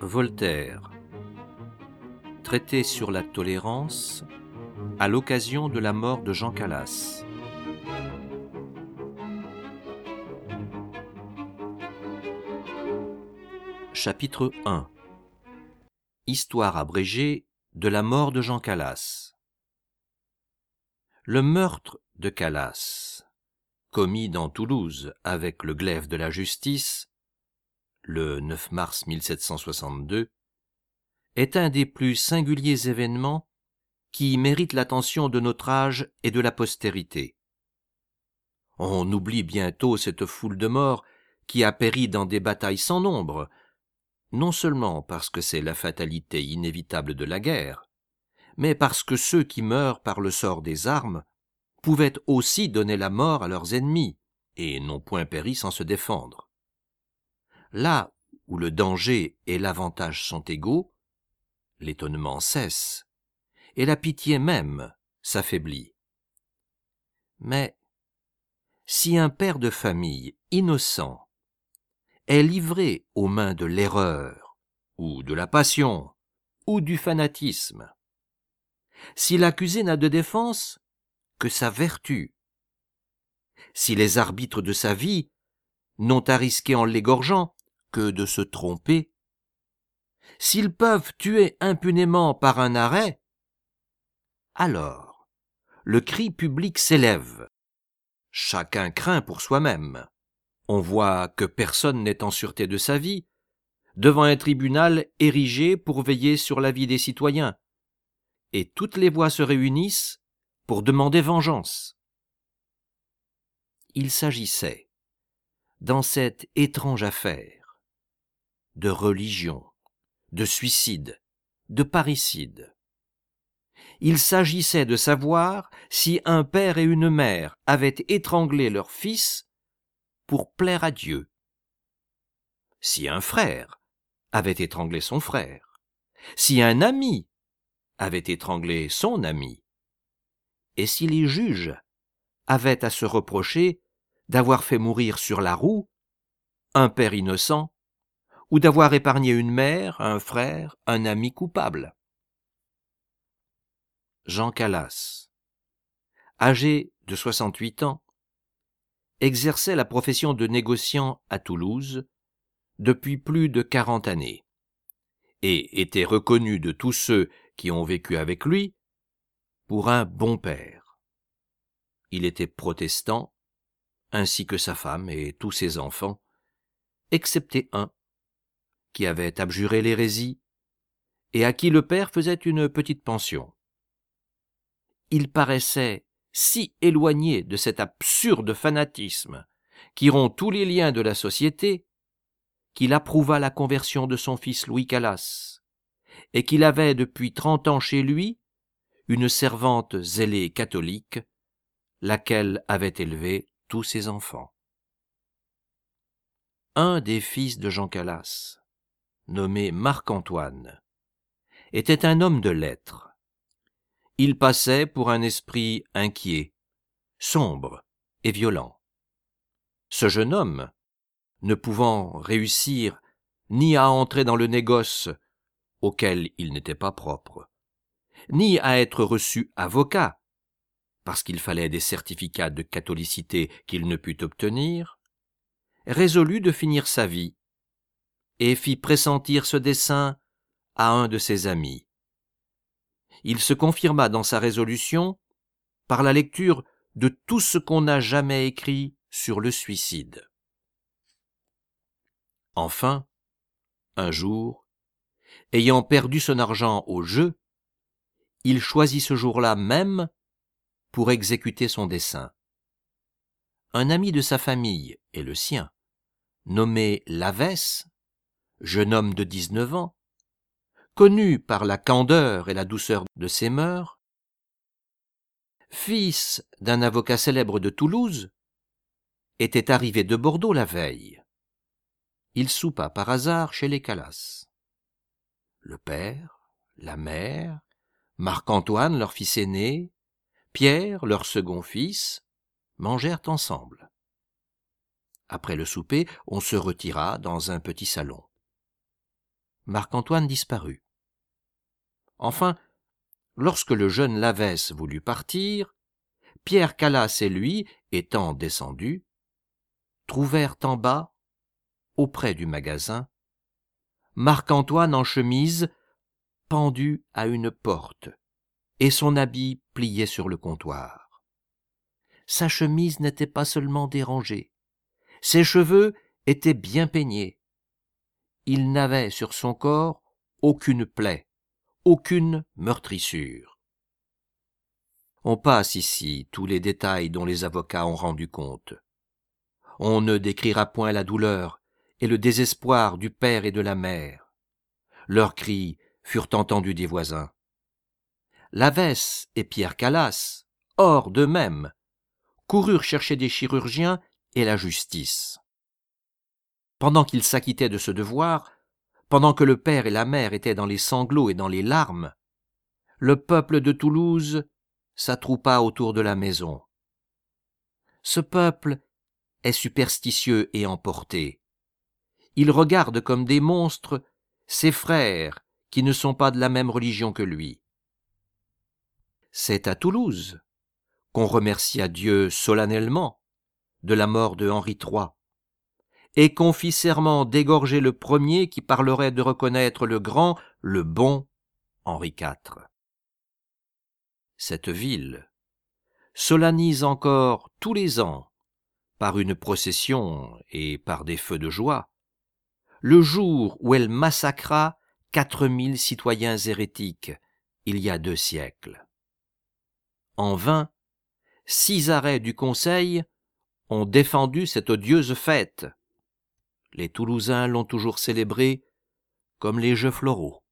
Voltaire, traité sur la tolérance à l'occasion de la mort de Jean Calas. Chapitre 1. Histoire abrégée de la mort de Jean Calas. Le meurtre de Calas, commis dans Toulouse avec le glaive de la justice, le 9 mars 1762, est un des plus singuliers événements qui méritent l'attention de notre âge et de la postérité. On oublie bientôt cette foule de morts qui a péri dans des batailles sans nombre, non seulement parce que c'est la fatalité inévitable de la guerre, mais parce que ceux qui meurent par le sort des armes pouvaient aussi donner la mort à leurs ennemis, et n'ont point péri sans se défendre. Là où le danger et l'avantage sont égaux, l'étonnement cesse, et la pitié même s'affaiblit. Mais si un père de famille innocent est livré aux mains de l'erreur, ou de la passion, ou du fanatisme, si l'accusé n'a de défense que sa vertu, si les arbitres de sa vie n'ont à risquer en l'égorgeant que de se tromper, s'ils peuvent tuer impunément par un arrêt, alors le cri public s'élève. Chacun craint pour soi-même. On voit que personne n'est en sûreté de sa vie, devant un tribunal érigé pour veiller sur la vie des citoyens, et toutes les voix se réunissent pour demander vengeance. Il s'agissait, dans cette étrange affaire, de religion, de suicide, de parricide. Il s'agissait de savoir si un père et une mère avaient étranglé leur fils pour plaire à Dieu, si un frère avait étranglé son frère, si un ami avait étranglé son ami, et si les juges avaient à se reprocher d'avoir fait mourir sur la roue un père innocent ou d'avoir épargné une mère, un frère, un ami coupable. Jean Calas, âgé de 68 ans, exerçait la profession de négociant à Toulouse depuis plus de 40 années et était reconnu de tous ceux qui ont vécu avec lui pour un bon père. Il était protestant, ainsi que sa femme et tous ses enfants, excepté un, qui avait abjuré l'hérésie et à qui le père faisait une petite pension. Il paraissait si éloigné de cet absurde fanatisme qui rompt tous les liens de la société qu'il approuva la conversion de son fils Louis Calas et qu'il avait depuis 30 ans chez lui une servante zélée catholique, laquelle avait élevé tous ses enfants. Un des fils de Jean Calas, nommé Marc-Antoine, était un homme de lettres. Il passait pour un esprit inquiet, sombre et violent. Ce jeune homme, ne pouvant réussir ni à entrer dans le négoce auquel il n'était pas propre, ni à être reçu avocat, parce qu'il fallait des certificats de catholicité qu'il ne put obtenir, résolut de finir sa vie, et fit pressentir ce dessein à un de ses amis. Il se confirma dans sa résolution par la lecture de tout ce qu'on n'a jamais écrit sur le suicide. Enfin, un jour, ayant perdu son argent au jeu, il choisit ce jour-là même pour exécuter son dessein. Un ami de sa famille et le sien, nommé Lavesse, jeune homme de 19 ans, connu par la candeur et la douceur de ses mœurs, fils d'un avocat célèbre de Toulouse, était arrivé de Bordeaux la veille. Il soupa par hasard chez les Calas. Le père, la mère, Marc-Antoine, leur fils aîné, Pierre, leur second fils, mangèrent ensemble. Après le souper, on se retira dans un petit salon. Marc-Antoine disparut. Enfin, lorsque le jeune Lavesse voulut partir, Pierre Calas et lui, étant descendus, trouvèrent en bas, auprès du magasin, Marc-Antoine en chemise, pendu à une porte, et son habit plié sur le comptoir. Sa chemise n'était pas seulement dérangée, ses cheveux étaient bien peignés. Il n'avait sur son corps aucune plaie, aucune meurtrissure. On passe ici tous les détails dont les avocats ont rendu compte. On ne décrira point la douleur et le désespoir du père et de la mère. Leurs cris furent entendus des voisins. Lavesse et Pierre Calas, hors d'eux-mêmes, coururent chercher des chirurgiens et la justice. Pendant qu'ils s'acquittaient de ce devoir, pendant que le père et la mère étaient dans les sanglots et dans les larmes, le peuple de Toulouse s'attroupa autour de la maison. Ce peuple est superstitieux et emporté. Il regarde comme des monstres ses frères qui ne sont pas de la même religion que lui. C'est à Toulouse qu'on remercia Dieu solennellement de la mort de Henri III, et qu'on fit serment d'égorger le premier qui parlerait de reconnaître le grand, le bon Henri IV. Cette ville solennise encore tous les ans, par une procession et par des feux de joie, le jour où elle massacra 4000 citoyens hérétiques, il y a 2 siècles. En vain, 6 arrêts du Conseil ont défendu cette odieuse fête. Les Toulousains l'ont toujours célébrée comme les Jeux floraux.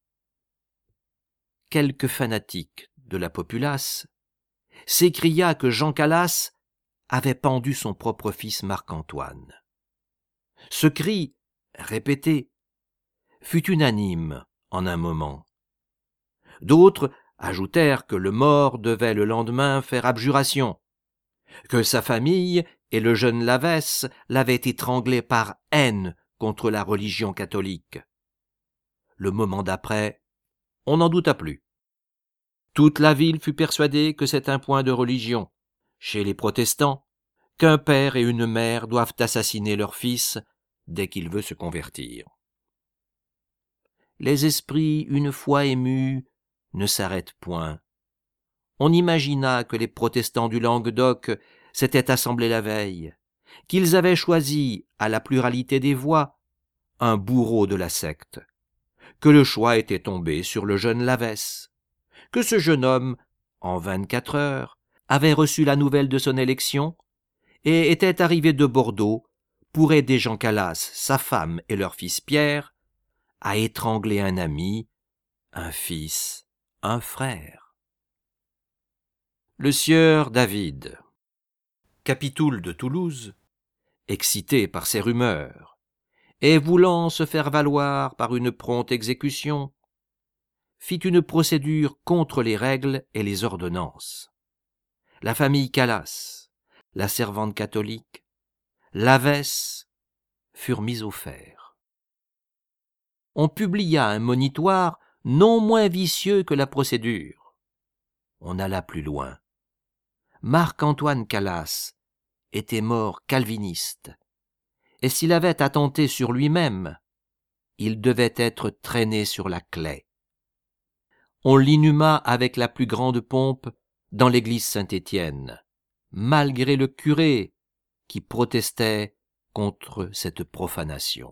Quelques fanatiques de la populace s'écria que Jean Calas avait pendu son propre fils Marc-Antoine. Ce cri, répété, fut unanime en un moment. D'autres ajoutèrent que le mort devait le lendemain faire abjuration, que sa famille et le jeune Lavesse l'avaient étranglé par haine contre la religion catholique. Le moment d'après, on n'en douta plus. Toute la ville fut persuadée que c'est un point de religion, chez les protestants, qu'un père et une mère doivent assassiner leur fils dès qu'il veut se convertir. Les esprits, une fois émus, ne s'arrêtent point. On imagina que les protestants du Languedoc s'étaient assemblés la veille, qu'ils avaient choisi, à la pluralité des voix, un bourreau de la secte, que le choix était tombé sur le jeune Lavesse, que ce jeune homme, en 24 heures, avait reçu la nouvelle de son élection et était arrivé de Bordeaux pour aider Jean Calas, sa femme et leur fils Pierre, à étrangler un ami, un fils, un frère. Le sieur David, capitoul de Toulouse, excité par ces rumeurs, et voulant se faire valoir par une prompte exécution, fit une procédure contre les règles et les ordonnances. La famille Calas, la servante catholique, Lavesse furent mis au fer. On publia un monitoire non moins vicieux que la procédure. On alla plus loin. Marc-Antoine Calas était mort calviniste, et s'il avait attenté sur lui-même, il devait être traîné sur la claie. On l'inhuma avec la plus grande pompe dans l'église Saint-Étienne, malgré le curé qui protestait contre cette profanation.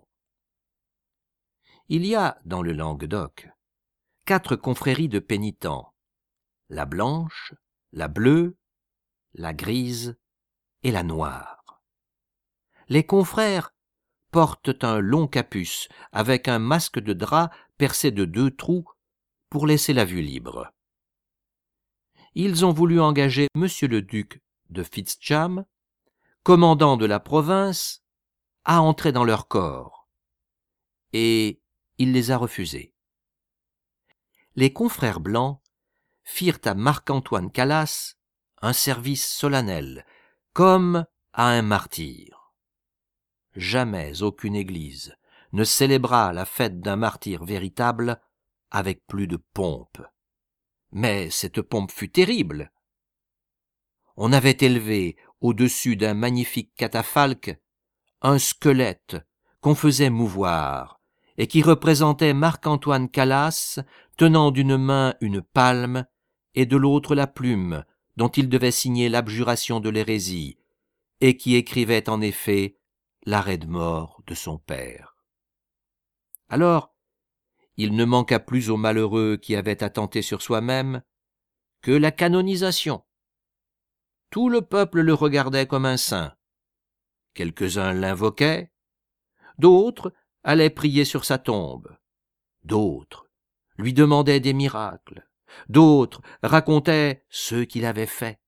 Il y a dans le Languedoc 4 confréries de pénitents, la blanche, la bleue, la grise et la noire. Les confrères portent un long capuce avec un masque de drap percé de 2 trous pour laisser la vue libre. Ils ont voulu engager monsieur le duc de Fitzcham, commandant de la province, à entrer dans leur corps, et il les a refusés. Les confrères blancs firent à Marc-Antoine Calas un service solennel, comme à un martyr. Jamais aucune église ne célébra la fête d'un martyr véritable avec plus de pompe. Mais cette pompe fut terrible. On avait élevé au-dessus d'un magnifique catafalque un squelette qu'on faisait mouvoir et qui représentait Marc-Antoine Calas tenant d'une main une palme et de l'autre la plume dont il devait signer l'abjuration de l'hérésie et qui écrivait en effet l'arrêt de mort de son père. Alors, il ne manqua plus au malheureux qui avait attenté sur soi-même que la canonisation. Tout le peuple le regardait comme un saint. Quelques-uns l'invoquaient, d'autres allaient prier sur sa tombe, d'autres lui demandaient des miracles, d'autres racontaient ceux qu'il avait faits.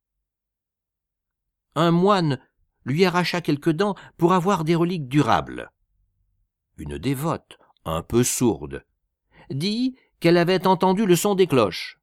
Un moine lui arracha quelques dents pour avoir des reliques durables. Une dévote, un peu sourde, dit qu'elle avait entendu le son des cloches.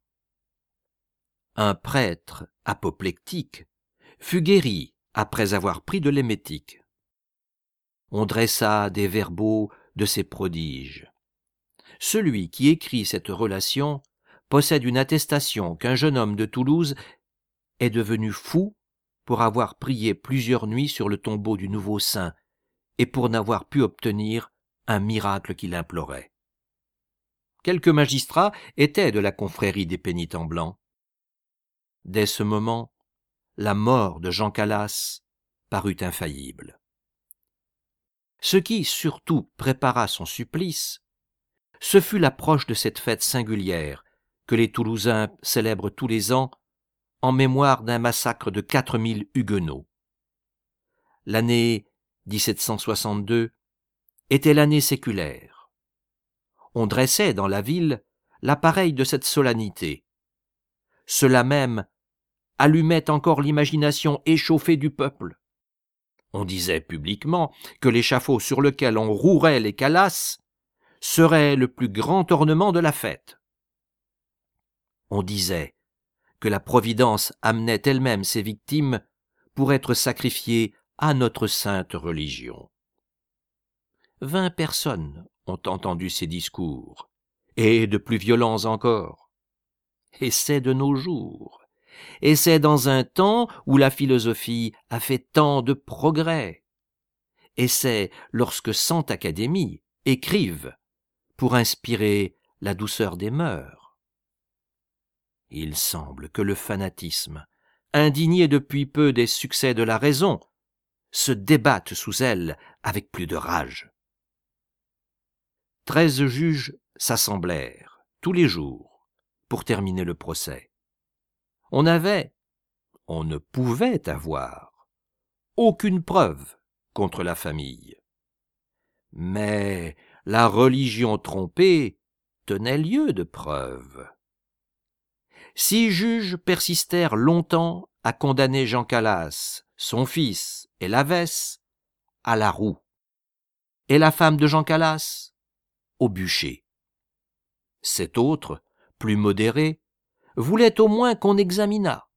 Un prêtre apoplectique fut guéri après avoir pris de l'émétique. On dressa des verbaux de ces prodiges. Celui qui écrit cette relation possède une attestation qu'un jeune homme de Toulouse est devenu fou pour avoir prié plusieurs nuits sur le tombeau du nouveau saint et pour n'avoir pu obtenir un miracle qu'il implorait. Quelques magistrats étaient de la confrérie des pénitents blancs. Dès ce moment, la mort de Jean Calas parut infaillible. Ce qui, surtout, prépara son supplice, ce fut l'approche de cette fête singulière que les Toulousains célèbrent tous les ans en mémoire d'un massacre de 4000 huguenots. L'année 1762 était l'année séculaire. On dressait dans la ville l'appareil de cette solennité. Cela même allumait encore l'imagination échauffée du peuple. On disait publiquement que l'échafaud sur lequel on rouerait les Calas serait le plus grand ornement de la fête. On disait que la Providence amenait elle-même ses victimes pour être sacrifiées à notre sainte religion. 20 personnes ont entendu ces discours, et de plus violents encore. Et c'est de nos jours, et c'est dans un temps où la philosophie a fait tant de progrès, et c'est lorsque 100 académies écrivent pour inspirer la douceur des mœurs. Il semble que le fanatisme, indigné depuis peu des succès de la raison, se débatte sous elle avec plus de rage. 13 juges s'assemblèrent, tous les jours, pour terminer le procès. On ne pouvait avoir, aucune preuve contre la famille. Mais la religion trompée tenait lieu de preuve. 6 juges persistèrent longtemps à condamner Jean Calas, son fils et l'abbesse à la roue, et la femme de Jean Calas au bûcher. 7 autres, plus modérés, voulaient au moins qu'on examinât.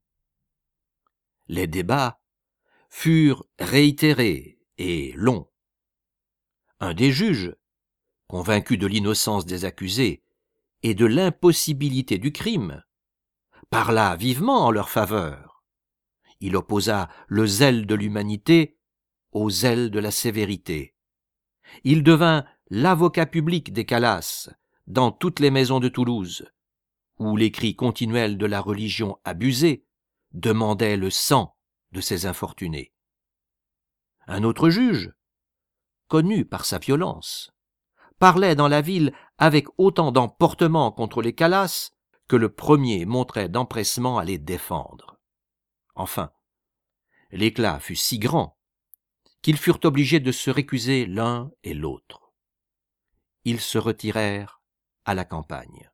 Les débats furent réitérés et longs. Un des juges, convaincu de l'innocence des accusés et de l'impossibilité du crime, parla vivement en leur faveur. Il opposa le zèle de l'humanité au zèle de la sévérité. Il devint l'avocat public des Calas dans toutes les maisons de Toulouse, où les cris continuels de la religion abusée demandaient le sang de ces infortunés. Un autre juge, connu par sa violence, parlait dans la ville avec autant d'emportement contre les Calas que le premier montrait d'empressement à les défendre. Enfin, l'éclat fut si grand qu'ils furent obligés de se récuser l'un et l'autre. Ils se retirèrent à la campagne.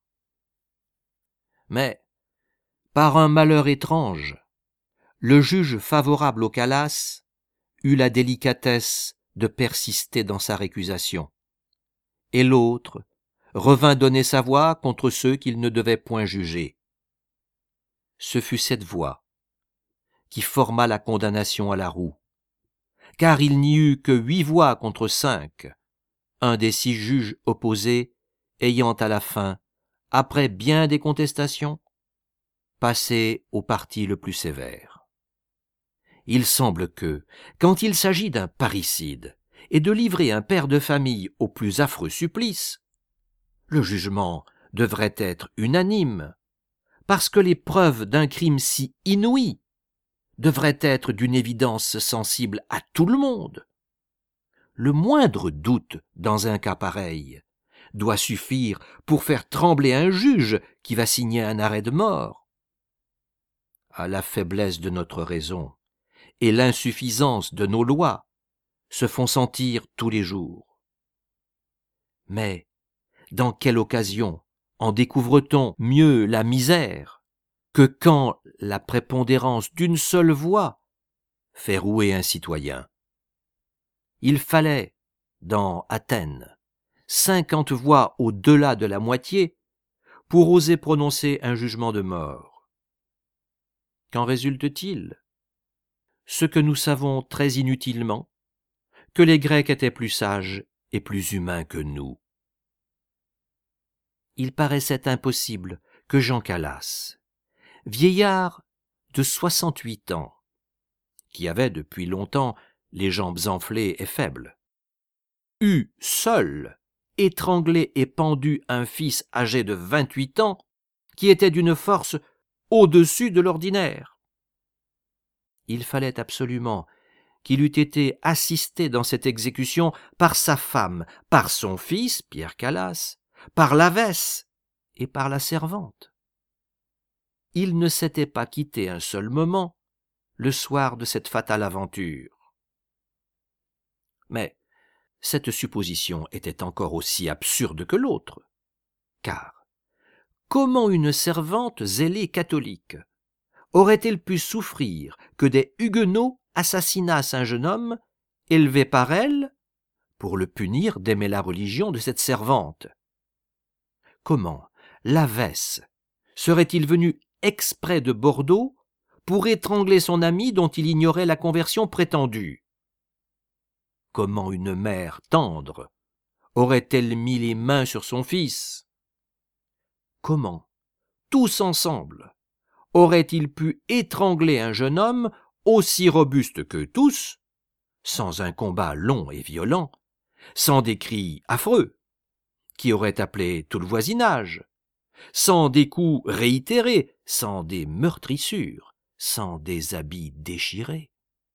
Mais, par un malheur étrange, le juge favorable aux Calas eut la délicatesse de persister dans sa récusation, et l'autre revint donner sa voix contre ceux qu'il ne devait point juger. Ce fut cette voix qui forma la condamnation à la roue, car il n'y eut que 8 voix contre 5 un des 6 juges opposés ayant à la fin, après bien des contestations, passé au parti le plus sévère. Il semble que, quand il s'agit d'un parricide et de livrer un père de famille au plus affreux supplice, le jugement devrait être unanime, parce que les preuves d'un crime si inouï devraient être d'une évidence sensible à tout le monde. Le moindre doute dans un cas pareil doit suffire pour faire trembler un juge qui va signer un arrêt de mort. À la faiblesse de notre raison et l'insuffisance de nos lois se font sentir tous les jours. Mais dans quelle occasion en découvre-t-on mieux la misère que quand la prépondérance d'une seule voix fait rouer un citoyen? Il fallait, dans Athènes, 50 voix au-delà de la moitié pour oser prononcer un jugement de mort. Qu'en résulte-t-il? Ce que nous savons très inutilement, que les Grecs étaient plus sages et plus humains que nous. Il paraissait impossible que Jean Calas, vieillard de 68 ans, qui avait depuis longtemps les jambes enflées et faibles, eût seul étranglé et pendu un fils âgé de 28 ans qui était d'une force au-dessus de l'ordinaire. Il fallait absolument qu'il eût été assisté dans cette exécution par sa femme, par son fils, Pierre Calas, par l'abbesse et par la servante. Il ne s'était pas quitté un seul moment le soir de cette fatale aventure. Mais cette supposition était encore aussi absurde que l'autre, car comment une servante zélée catholique aurait-elle pu souffrir que des huguenots assassinassent un jeune homme élevé par elle pour le punir d'aimer la religion de cette servante? Comment l'abbesse serait-il venu exprès de Bordeaux pour étrangler son ami dont il ignorait la conversion prétendue? Comment une mère tendre aurait-elle mis les mains sur son fils? Comment, tous ensemble, auraient-ils pu étrangler un jeune homme aussi robuste que tous, sans un combat long et violent, sans des cris affreux, qui auraient appelé tout le voisinage, sans des coups réitérés, sans des meurtrissures, sans des habits déchirés?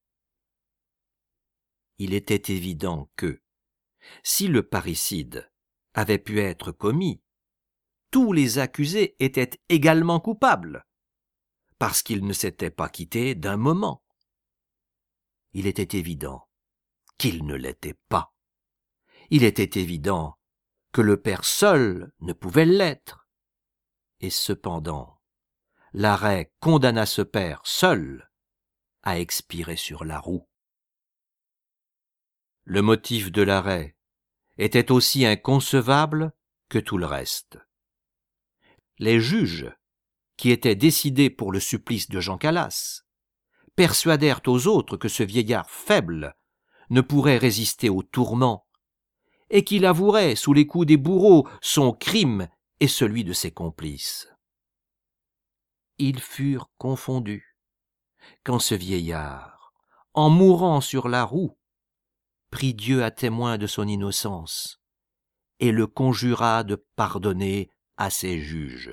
Il était évident que, si le parricide avait pu être commis, tous les accusés étaient également coupables, parce qu'ils ne s'étaient pas quittés d'un moment. Il était évident qu'ils ne l'étaient pas. Il était évident que le père seul ne pouvait l'être. Et cependant, l'arrêt condamna ce père seul à expirer sur la roue. Le motif de l'arrêt était aussi inconcevable que tout le reste. Les juges, qui étaient décidés pour le supplice de Jean Calas, persuadèrent aux autres que ce vieillard faible ne pourrait résister aux tourments et qu'il avouerait sous les coups des bourreaux son crime et celui de ses complices. Ils furent confondus quand ce vieillard, en mourant sur la roue, prit Dieu à témoin de son innocence et le conjura de pardonner à ses juges.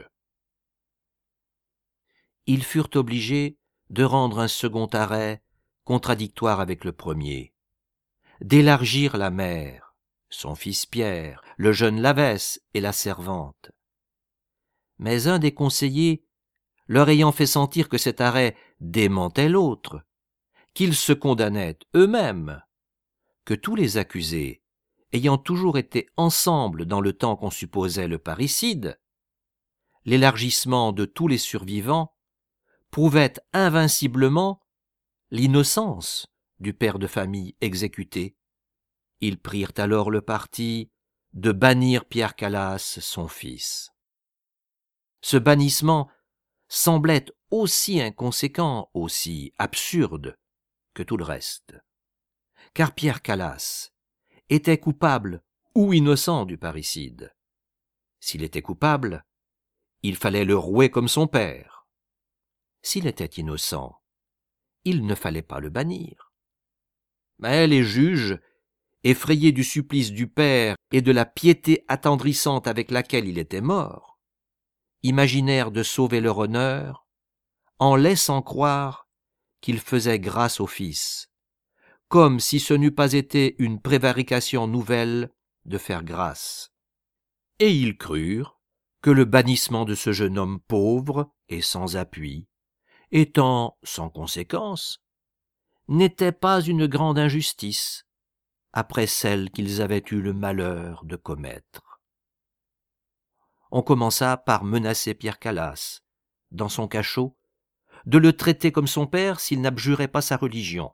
Ils furent obligés de rendre un second arrêt contradictoire avec le premier, d'élargir la mère, son fils Pierre, le jeune l'abbesse et la servante. Mais un des conseillers, leur ayant fait sentir que cet arrêt démentait l'autre, qu'ils se condamnaient eux-mêmes, que tous les accusés, ayant toujours été ensemble dans le temps qu'on supposait le parricide, l'élargissement de tous les survivants prouvait invinciblement l'innocence du père de famille exécuté. Ils prirent alors le parti de bannir Pierre Calas, son fils. Ce bannissement semblait aussi inconséquent, aussi absurde que tout le reste, car Pierre Calas était coupable ou innocent du parricide. S'il était coupable, il fallait le rouer comme son père. S'il était innocent, il ne fallait pas le bannir. Mais les juges, effrayés du supplice du père et de la piété attendrissante avec laquelle il était mort, imaginèrent de sauver leur honneur en laissant croire qu'il faisait grâce au fils, comme si ce n'eût pas été une prévarication nouvelle de faire grâce. Et ils crurent que le bannissement de ce jeune homme pauvre et sans appui, étant sans conséquence, n'était pas une grande injustice après celle qu'ils avaient eu le malheur de commettre. On commença par menacer Pierre Calas, dans son cachot, de le traiter comme son père s'il n'abjurait pas sa religion.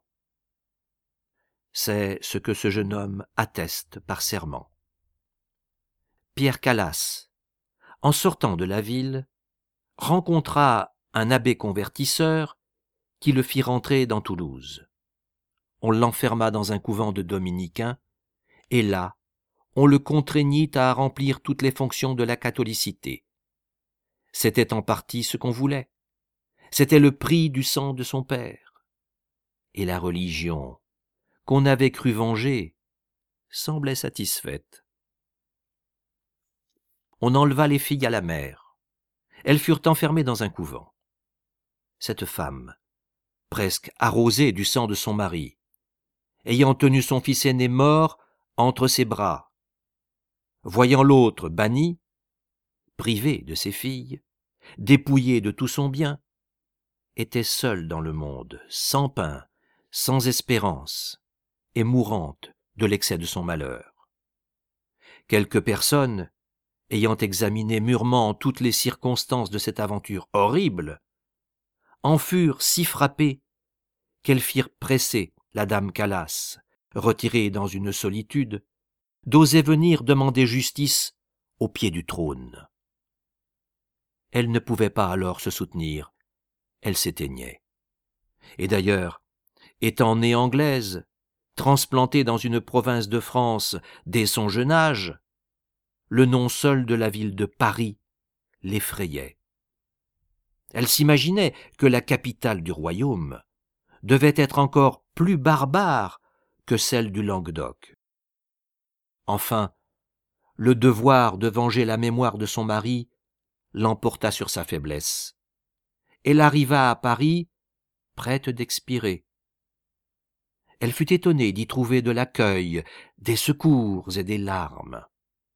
C'est ce que ce jeune homme atteste par serment. Pierre Calas, en sortant de la ville, rencontra un abbé convertisseur qui le fit rentrer dans Toulouse. On l'enferma dans un couvent de dominicains, et là, on le contraignit à remplir toutes les fonctions de la catholicité. C'était en partie ce qu'on voulait. C'était le prix du sang de son père. Et la religion, qu'on avait cru venger, semblait satisfaite. On enleva les filles à la mer. Elles furent enfermées dans un couvent. Cette femme, presque arrosée du sang de son mari, ayant tenu son fils aîné mort entre ses bras, voyant l'autre banni, privé de ses filles, dépouillé de tout son bien, était seule dans le monde, sans pain, sans espérance, et mourante de l'excès de son malheur. Quelques personnes, ayant examiné mûrement toutes les circonstances de cette aventure horrible, en furent si frappées qu'elles firent presser la dame Calas, retirée dans une solitude, d'oser venir demander justice au pied du trône. Elle ne pouvait pas alors se soutenir, elle s'éteignait. Et d'ailleurs, étant née anglaise, transplantée dans une province de France dès son jeune âge, le nom seul de la ville de Paris l'effrayait. Elle s'imaginait que la capitale du royaume devait être encore plus barbare que celle du Languedoc. Enfin, le devoir de venger la mémoire de son mari l'emporta sur sa faiblesse. Elle arriva à Paris, prête d'expirer. Elle fut étonnée d'y trouver de l'accueil, des secours et des larmes.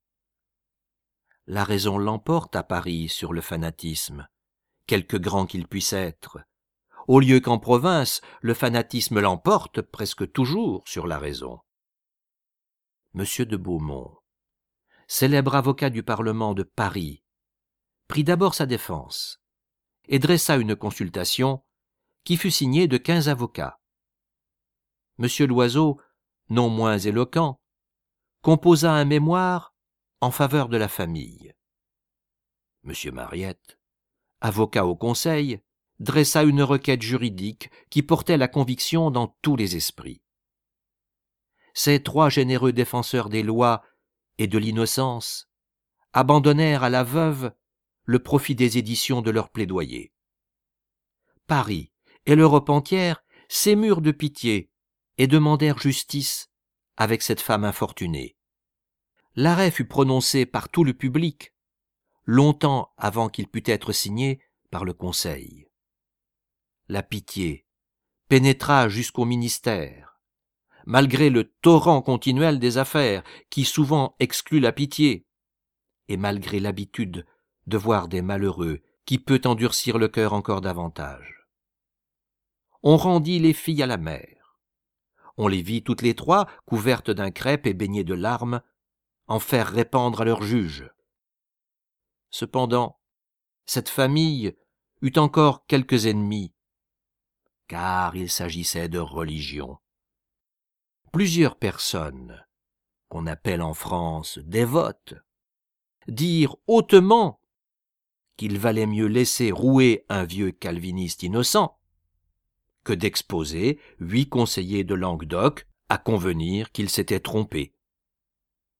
La raison l'emporte à Paris sur le fanatisme, quelque grand qu'il puisse être, au lieu qu'en province, le fanatisme l'emporte presque toujours sur la raison. Monsieur de Beaumont, célèbre avocat du Parlement de Paris, prit d'abord sa défense et dressa une consultation qui fut signée de 15 avocats. Monsieur Loiseau, non moins éloquent, composa un mémoire en faveur de la famille. Monsieur Mariette, avocat au Conseil, dressa une requête juridique qui portait la conviction dans tous les esprits. Ces 3 généreux défenseurs des lois et de l'innocence abandonnèrent à la veuve le profit des éditions de leur plaidoyer. Paris et l'Europe entière s'émurent de pitié et demandèrent justice avec cette femme infortunée. L'arrêt fut prononcé par tout le public, longtemps avant qu'il pût être signé par le Conseil. La pitié pénétra jusqu'au ministère, malgré le torrent continuel des affaires qui souvent exclut la pitié, et malgré l'habitude de voir des malheureux qui peut endurcir le cœur encore davantage. On rendit les filles à la mer. On les vit toutes les 3, couvertes d'un crêpe et baignées de larmes, en faire répandre à leurs juges. Cependant, cette famille eut encore quelques ennemis, car il s'agissait de religion. Plusieurs personnes, qu'on appelle en France dévotes, dirent hautement qu'il valait mieux laisser rouer un vieux calviniste innocent que d'exposer 8 conseillers de Languedoc à convenir qu'ils s'étaient trompés.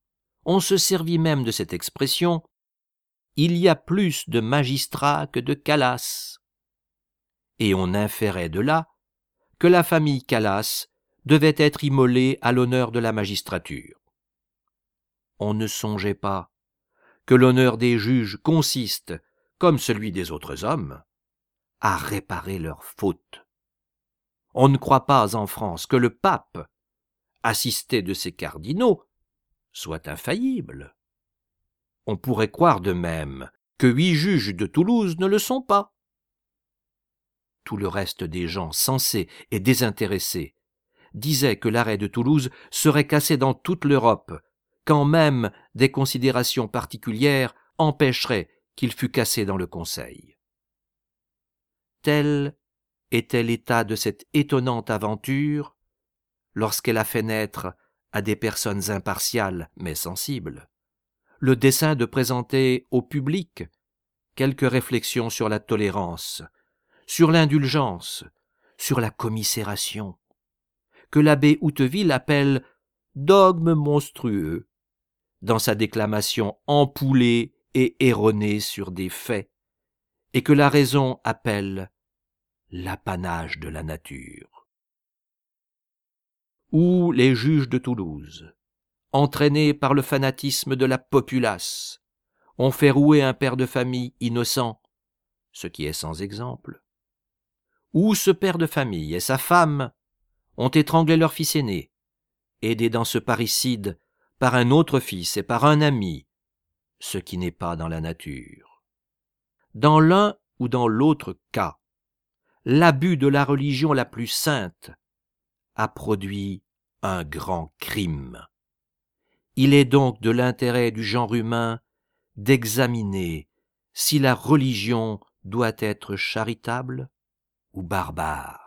On se servit même de cette expression « il y a plus de magistrats que de Calas », et on inférait de là que la famille Calas devait être immolée à l'honneur de la magistrature. On ne songeait pas que l'honneur des juges consiste, comme celui des autres hommes, à réparer leurs fautes. On ne croit pas en France que le pape, assisté de ses cardinaux, soit infaillible. On pourrait croire de même que 8 juges de Toulouse ne le sont pas. Tout le reste des gens sensés et désintéressés disaient que l'arrêt de Toulouse serait cassé dans toute l'Europe, quand même des considérations particulières empêcheraient qu'il fût cassé dans le Conseil. Tel était l'état de cette étonnante aventure lorsqu'elle a fait naître à des personnes impartiales mais sensibles le dessein de présenter au public quelques réflexions sur la tolérance, sur l'indulgence, sur la commisération, que l'abbé Houteville appelle « dogme monstrueux » dans sa déclamation ampoulée et erronée sur des faits, et que la raison appelle l'apanage de la nature. Ou les juges de Toulouse, entraînés par le fanatisme de la populace, ont fait rouer un père de famille innocent, ce qui est sans exemple. Ou ce père de famille et sa femme ont étranglé leur fils aîné, aidé dans ce parricide par un autre fils et par un ami, ce qui n'est pas dans la nature. Dans l'un ou dans l'autre cas, l'abus de la religion la plus sainte a produit un grand crime. Il est donc de l'intérêt du genre humain d'examiner si la religion doit être charitable ou barbare.